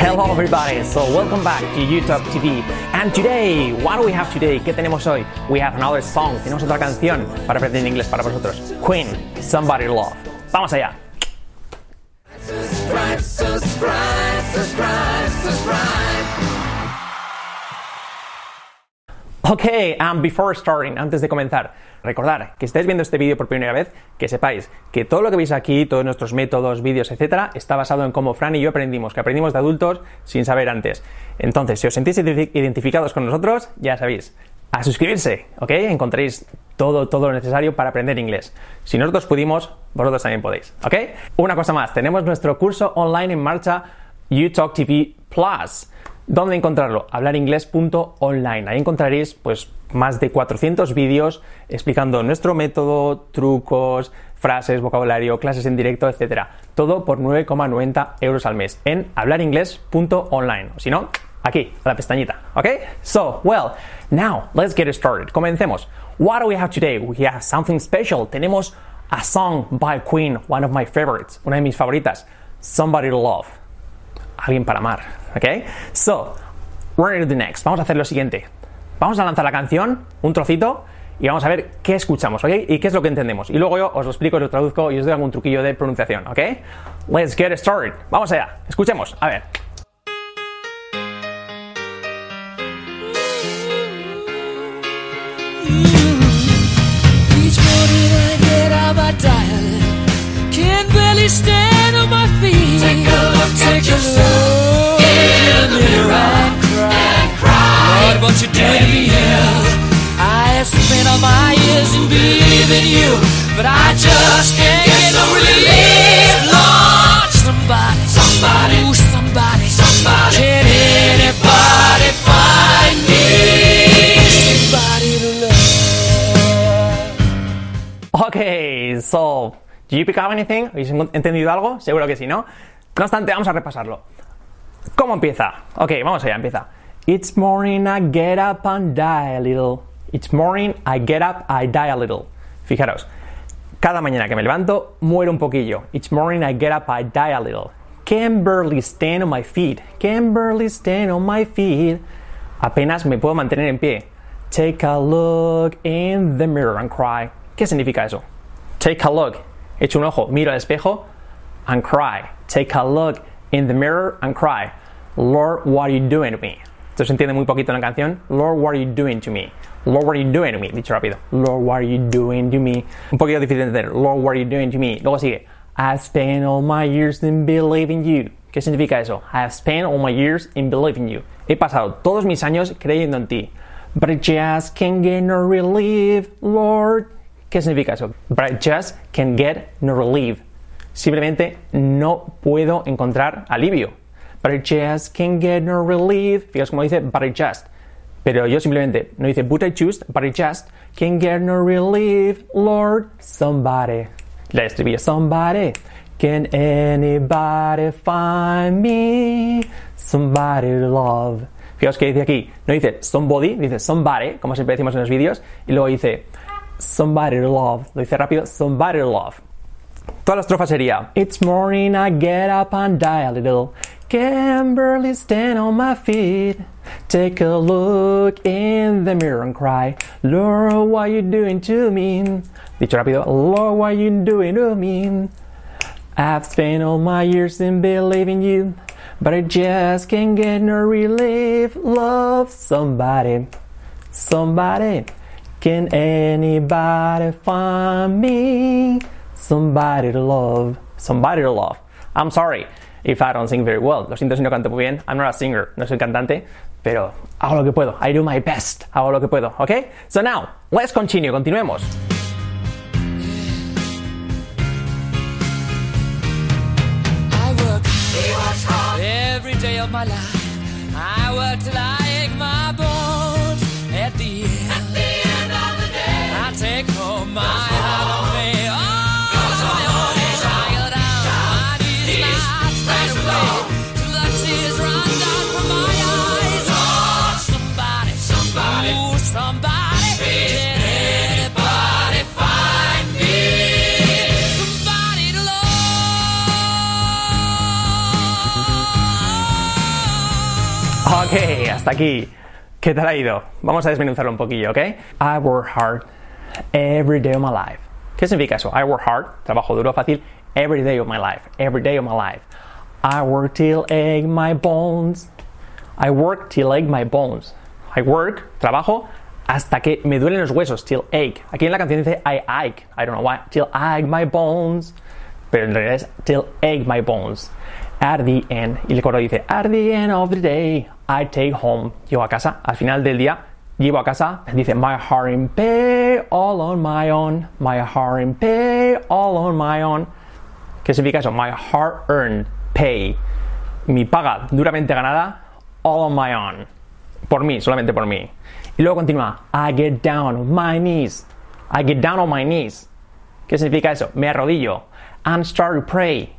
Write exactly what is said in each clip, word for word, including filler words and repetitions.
Hello everybody, so welcome back to YouTube T V. And today, what do we have today? ¿Qué tenemos hoy? We have another song, tenemos otra canción para aprender inglés para vosotros. Queen, Somebody to Love. Vamos allá. Subscribe, subscribe, subscribe, subscribe. Ok, and before starting, antes de comenzar, recordar que estáis viendo este vídeo por primera vez, que sepáis que todo lo que veis aquí, todos nuestros métodos, vídeos, etcétera, está basado en cómo Fran y yo aprendimos, que aprendimos de adultos sin saber antes. Entonces, si os sentís identificados con nosotros, ya sabéis, a suscribirse, ¿ok? Encontraréis todo, todo lo necesario para aprender inglés. Si nosotros pudimos, vosotros también podéis, ¿ok? Una cosa más, tenemos nuestro curso online en marcha, YouTalk T V Plus. ¿Dónde encontrarlo? hablaringlés punto online. Ahí encontraréis pues más de cuatrocientos vídeos explicando nuestro método, trucos, frases, vocabulario, clases en directo, etcétera. Todo por nueve coma noventa euros al mes en hablaringlés punto online. O si no, aquí, a la pestañita. ¿Ok? So, well, now, let's get started. Comencemos. What do we have today? We have something special. Tenemos a song by Queen, one of my favorites, una de mis favoritas, Somebody to Love. Alguien para amar, ¿ok? So, we're going to do next. Vamos a hacer lo siguiente. Vamos a lanzar la canción, un trocito, y vamos a ver qué escuchamos, ¿ok? Y qué es lo que entendemos. Y luego yo os lo explico, os lo traduzco y os doy algún truquillo de pronunciación, ¿ok? Let's get started. Vamos allá. Escuchemos. A ver. Stand on my feet. Take a look Take at yourself in the mirror and cry. and cry. Lord, what you doing to me? I have spent all my years in believing you, but I just can't get no relief. Lord, somebody, somebody, ooh, somebody, somebody. Can anybody find me somebody to love? Okay, so. ¿Do you pick up anything? ¿Habéis entendido algo? Seguro que sí, ¿no? No obstante, vamos a repasarlo. ¿Cómo empieza? Ok, vamos allá, empieza. It's morning, I get up and die a little. It's morning, I get up, I die a little. Fijaros, cada mañana que me levanto, muero un poquillo. It's morning, I get up, I die a little. Can barely stand on my feet. Can barely stand on my feet. Apenas me puedo mantener en pie. Take a look in the mirror and cry. ¿Qué significa eso? Take a look. Echo un ojo, miro al espejo and cry. Take a look in the mirror and cry. Lord, what are you doing to me? Esto se entiende muy poquito en la canción. Lord, what are you doing to me? Lord, what are you doing to me? Dicho rápido. Lord, what are you doing to me? Un poquito difícil de entender. Lord, what are you doing to me? Luego sigue. I've spent all my years in believing you. ¿Qué significa eso? I've spent all my years in believing you. He pasado todos mis años creyendo en ti. But I just can't get no relief, Lord. ¿Qué significa eso? But I just can't get no relief. Simplemente no puedo encontrar alivio. But I just can't get no relief. Fíjate cómo dice, but I just. Pero yo simplemente, no dice, but I just, but I just can't get no relief, Lord. Somebody. La estribillo, somebody. Can anybody find me? Somebody to love. Fijaos que dice aquí, no dice somebody, dice somebody, como siempre decimos en los vídeos, y luego dice somebody to love. Lo dice rápido, somebody to love. Toda la estrofa sería It's morning, I get up and die a little. Can barely stand on my feet. Take a look in the mirror and cry. Lord, what are you doing to me? Dicho rápido, Lord, what are you doing to me? I've spent all my years in believing you, but I just can't get no relief. Love somebody, somebody. Can anybody find me somebody to love? Somebody to love. I'm sorry if I don't sing very well. Lo siento si no canto muy bien. I'm not a singer. No soy cantante, pero hago lo que puedo. I do my best. Hago lo que puedo. Okay? So now, let's continue. Continuemos. I work every day of my life. I work till I ache my bones. At the end. At the end. Take home my holiday. Oh, I go down my knees and I straight away till the tears run down from my eyes. Oh, somebody, somebody, ooh, somebody, can anybody find me somebody to love? Ok, hasta aquí. ¿Qué tal ha ido? Vamos a desmenuzarlo un poquillo, ¿ok? I work hard every day of my life. ¿Qué significa eso? I work hard, trabajo duro, fácil, every day of my life. Every day of my life. I work till ache my bones. I work till ache my bones. I work, trabajo, hasta que me duelen los huesos, till ache. Aquí en la canción dice I ache, I don't know why, till ache my bones. Pero en realidad es till ache my bones. At the end, y el coro dice, at the end of the day, I take home. Llego a casa, al final del día, llevo a casa, dice, my heart in pay, all on my own. My heart in pay, all on my own. ¿Qué significa eso? My hard earned pay. Mi paga duramente ganada, all on my own. Por mí, solamente por mí. Y luego continúa, I get down on my knees. I get down on my knees. ¿Qué significa eso? Me arrodillo. And start to pray.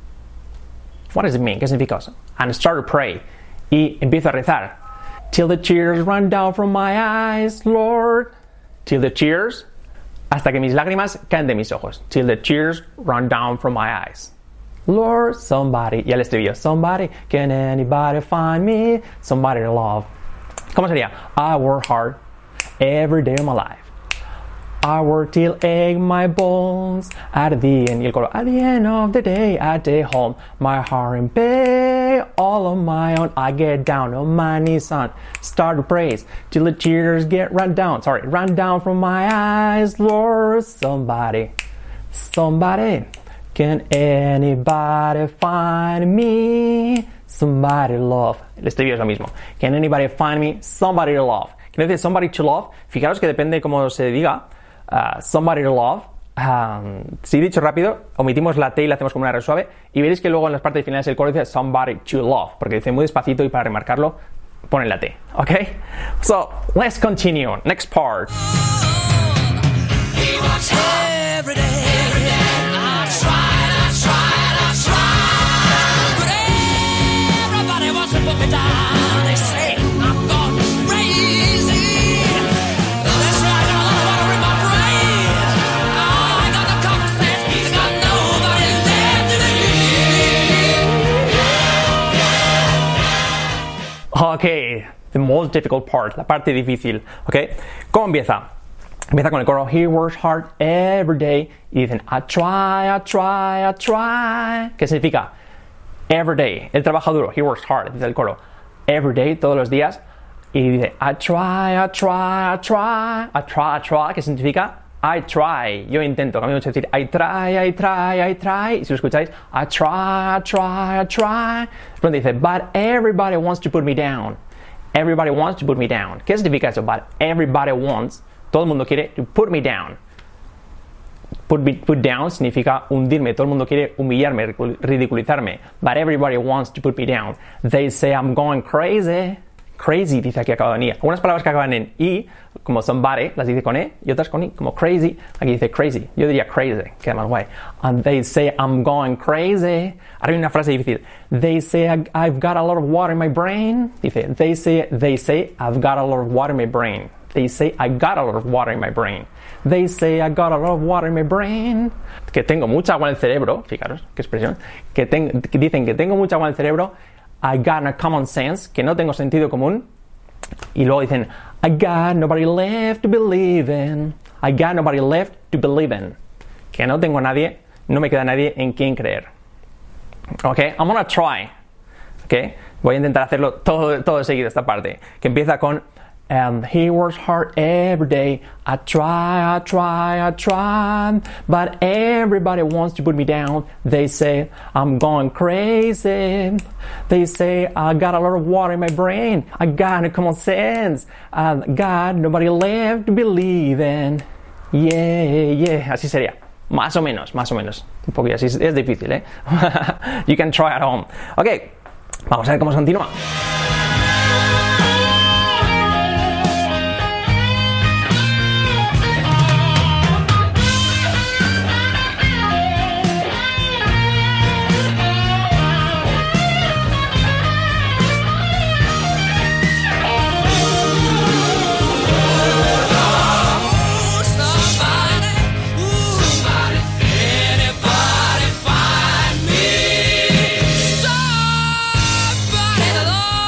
What does it mean? ¿Qué significa eso? And start to pray. Y empiezo a rezar. Till the tears run down from my eyes, Lord. Till the tears, hasta que mis lágrimas caen de mis ojos. Till the tears run down from my eyes. Lord, somebody, y el estribillo, somebody, can anybody find me? Somebody to love. ¿Cómo sería? I work hard every day of my life. I work till ache my bones. At the end, y el coro, at the end of the day, I take home. My heart in pay, all on my own. I get down on my knees and start to praise till the tears get run down. Sorry, run down from my eyes, Lord. Somebody, somebody, can anybody find me? Somebody to love. El estribillo es lo mismo. Can anybody find me? Somebody to love. Que no dice somebody to love. Fijaros que depende de cómo se diga. Uh, somebody to love. Um, si dicho rápido, omitimos la T y la hacemos como una R suave. Y veréis que luego en las partes finales del coro dice somebody to love. Porque dice muy despacito y para remarcarlo ponen la T. ¿Ok? So, let's continue. Next part. He works hard every day. I tried, I tried, I tried. But everybody wants to put me down. They say I'm gone crazy. They say I got a lot of water in my brain. Oh, I got no common sense. I got nobody left to believe. Ok, the most difficult part, la parte difícil. Ok, ¿cómo empieza? Empieza con el coro, he works hard every day. Y dicen, I try, I try, I try. ¿Qué significa? Every day. Él trabaja duro. He works hard. Dice el coro. Every day, todos los días. Y dice, I try, I try, I try. I try, I try. ¿Qué significa? I try. Yo intento. Cambio mucho decir, I try, I try, I try. Y si lo escucháis, I try, I try, I try. Después dice, but everybody wants to put me down. Everybody wants to put me down. ¿Qué significa eso? But everybody wants. Todo el mundo quiere to put me down. Put, me, put down significa hundirme. Todo el mundo quiere humillarme, ridiculizarme. But everybody wants to put me down. They say I'm going crazy. Crazy dice aquí acaba en I. Algunas palabras que acaban en I, como somebody, las dice con E, y otras con I, como crazy. Aquí dice crazy. Yo diría crazy, queda más guay. And they say I'm going crazy. Ahora hay una frase difícil. They say I've got a lot of water in my brain. Dice, they say, they say I've got a lot of water in my brain. They say I got a lot of water in my brain. They say I got a lot of water in my brain. Que tengo mucha agua en el cerebro. Fijaros, qué expresión. Que, ten, que dicen que tengo mucha agua en el cerebro. I got no common sense. Que no tengo sentido común. Y luego dicen I got nobody left to believe in. I got nobody left to believe in. Que no tengo nadie, no me queda nadie en quien creer. Ok, I'm gonna try. Ok, voy a intentar hacerlo todo, todo seguido esta parte. Que empieza con And he works hard every day. I try, I try, I try. But everybody wants to put me down. They say I'm going crazy. They say I got a lot of water in my brain. I got no common sense. I got nobody left to believe in. Yeah, yeah. Así sería. Más o menos, más o menos. Un poquito así. Es difícil, ¿eh? You can try at home. Ok. Vamos a ver cómo se continúa. Somebody to love.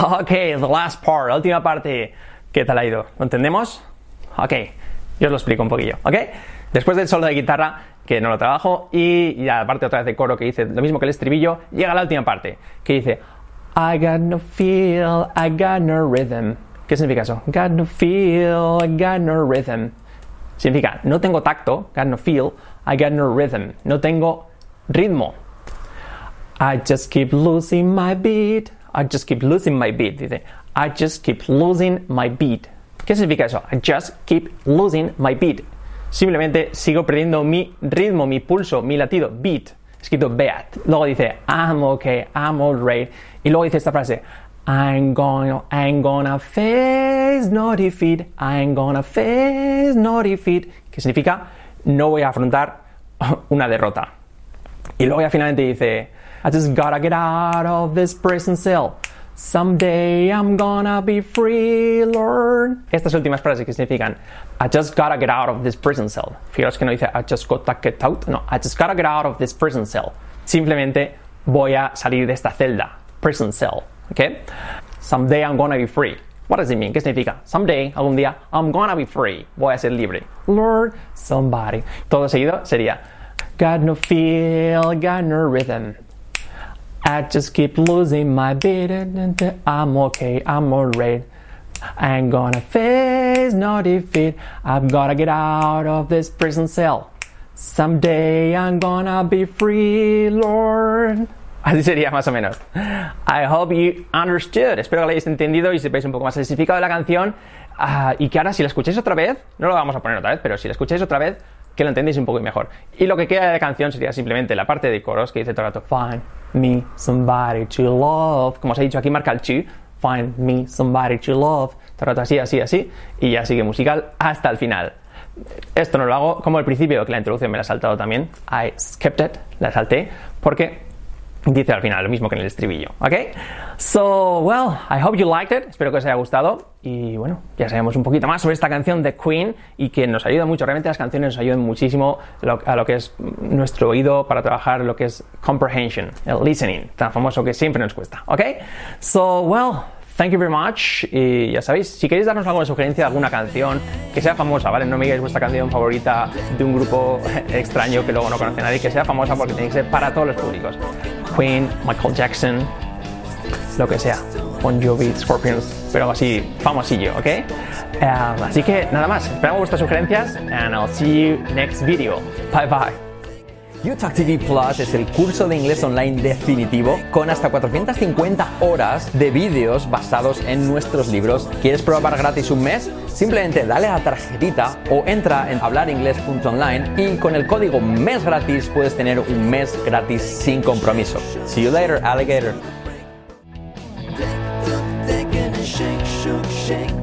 Ok, the last part, la última parte. ¿Qué tal ha ido? ¿Lo entendemos? Ok, yo os lo explico un poquillo, ¿ok? Después del solo de guitarra, que no lo trabajo, y ya aparte otra vez de coro que dice lo mismo que el estribillo, llega la última parte, que dice I got no feel, I got no rhythm. ¿Qué significa eso? Got no feel, I got no rhythm. Significa, no tengo tacto, got no feel, I got no rhythm. No tengo ritmo. I just keep losing my beat. I just keep losing my beat. Dice, I just keep losing my beat. ¿Qué significa eso? I just keep losing my beat. Simplemente sigo perdiendo mi ritmo, mi pulso, mi latido. Beat. Escrito beat. Luego dice, I'm okay, I'm alright. Y luego dice esta frase, I'm gonna, I'm gonna face no defeat. I'm gonna face no defeat. Que significa, no voy a afrontar una derrota. Y luego ya finalmente dice, I just gotta get out of this prison cell. Someday I'm gonna be free, Lord. Estas últimas frases que significan I just gotta get out of this prison cell. Fijaros que no dice I just gotta get out. No, I just gotta get out of this prison cell. Simplemente voy a salir de esta celda. Prison cell. ¿Ok? Someday I'm gonna be free. What does it mean? ¿Qué significa? Someday, algún día, I'm gonna be free. Voy a ser libre. Lord, somebody. Todo seguido sería got no feel, got no rhythm. I just keep losing my beat. I'm okay, I'm alright. I ain't gonna face no defeat. I've gotta get out of this prison cell. Someday I'm gonna be free, Lord. Así sería más o menos. I hope you understood. Espero que lo hayáis entendido y sepáis un poco más el significado de la canción. Uh, y que ahora si la escucháis otra vez, no lo vamos a poner otra vez, pero si la escucháis otra vez, que lo entendéis un poco mejor. Y lo que queda de la canción sería simplemente la parte de coros que dice todo el rato find me somebody to love. Como os he dicho aquí, marca el to. Find me somebody to love. Todo el rato así, así, así. Y ya sigue musical hasta el final. Esto no lo hago como al principio, que la introducción me la he saltado también. I skipped it, la salté, porque dice al final lo mismo que en el estribillo, ¿ok? So, well, I hope you liked it. Espero que os haya gustado. Y bueno, ya sabemos un poquito más sobre esta canción de Queen y que nos ayuda mucho. Realmente las canciones nos ayudan muchísimo a lo que es nuestro oído para trabajar lo que es comprehension, el listening, tan famoso que siempre nos cuesta, ¿ok? So, well, thank you very much. Y ya sabéis, si queréis darnos alguna sugerencia de alguna canción que sea famosa, ¿vale? No me digáis vuestra canción favorita de un grupo extraño que luego no conoce a nadie, que sea famosa porque tiene que ser para todos los públicos. Queen, Michael Jackson, lo que sea. Bon Jovi, Scorpions, pero así famosillo, ¿ok? Um, así que nada más, esperamos vuestras sugerencias and I'll see you next video. Bye bye. UTalk T V Plus es el curso de inglés online definitivo con hasta cuatrocientas cincuenta horas de vídeos basados en nuestros libros. ¿Quieres probar gratis un mes? Simplemente dale a la tarjetita o entra en hablar inglés punto online y con el código mes gratis puedes tener un mes gratis sin compromiso. See you later, alligator. Shake, shake, shake.